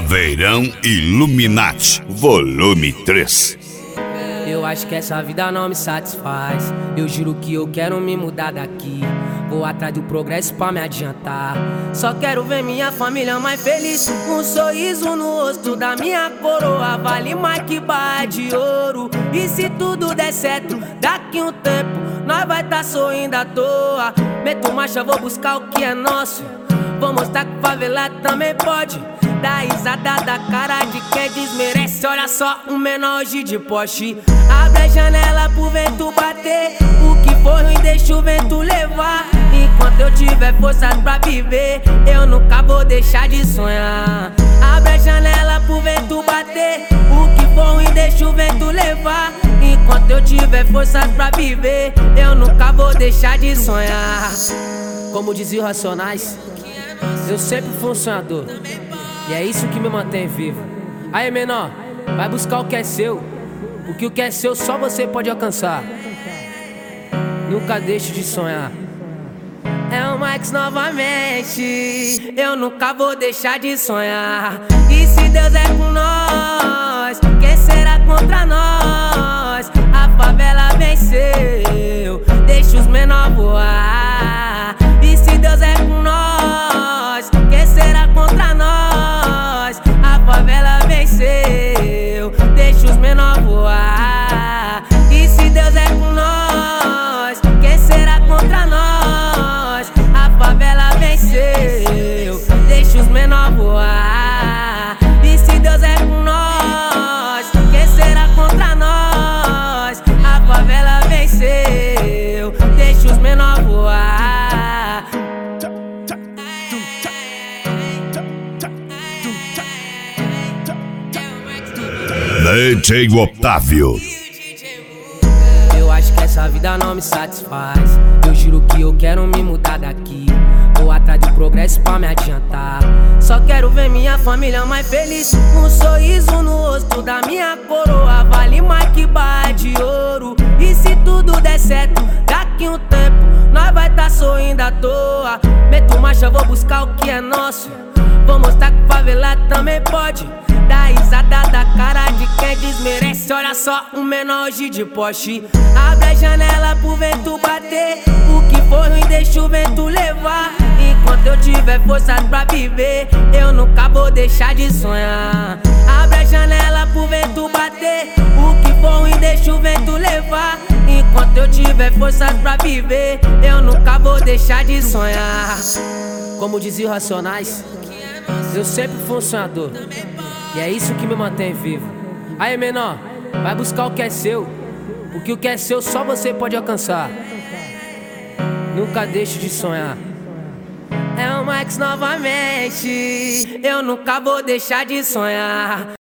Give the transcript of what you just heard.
Caveirão Illuminati, volume 3. Eu acho que essa vida não me satisfaz. Eu juro que eu quero me mudar daqui. Vou atrás do progresso pra me adiantar. Só quero ver minha família mais feliz. Um sorriso no rosto da minha coroa vale mais que barra de ouro. E se tudo der certo, daqui um tempo nós vai tá sorrindo à toa. Meto marcha, vou buscar o que é nosso. Vou mostrar que favelado também pode. Dá risada da cara de quem desmerece. Olha só, um menor hoje de Porsche. Abre a janela pro vento bater. O que for ruim deixa o vento levar. Enquanto eu tiver forças pra viver, eu nunca vou deixar de sonhar. Abre a janela pro vento bater. O que for ruim deixa o vento levar. Enquanto eu tiver forças pra viver, eu nunca vou deixar de sonhar. Como dizia o Racionais, eu sempre fui um sonhador. E é isso que me mantém vivo. Aí, menor, vai buscar o que é seu. Porque o que é seu só você pode alcançar. Nunca deixe de sonhar. É o Max novamente. Eu nunca vou deixar de sonhar. E se Deus é com nós, quem será contra nós? A favela venceu, deixa os menor voar. E se Deus é com nós, quem será contra nós? A favela venceu, deixa os menor voar. E se Deus é com nós, quem será contra nós? A favela venceu, deixa os menor voar. E se Deus é com nós, quem será contra nós? A favela venceu, deixa os menor voar. DJ Otávio. Eu acho que essa vida não me satisfaz. Eu juro que eu quero me mudar daqui. Vou atrás do progresso pra me adiantar. Só quero ver minha família mais feliz. Um sorriso no rosto da minha coroa vale mais que barra de ouro. E se tudo der certo, daqui um tempo nós vai tá sorrindo à toa. Meto marcha, vou buscar o que é nosso. Vou mostrar que favelado também pode. Dá risada da cara de quem desmerece. Olha só, um menor hoje de Porsche. Abre a janela pro vento bater. O que for ruim deixa o vento levar. Enquanto eu tiver forças pra viver, eu nunca vou deixar de sonhar. Abre a janela pro vento bater. O que for ruim deixa o vento levar. Enquanto eu tiver forças pra viver, eu nunca vou deixar de sonhar. Como dizia o Racionais, eu sempre fui um sonhador. E é isso que me mantém vivo. Aí, menor, vai buscar o que é seu. Porque o que é seu só você pode alcançar. Nunca deixe de sonhar. É o Max novamente. Eu nunca vou deixar de sonhar.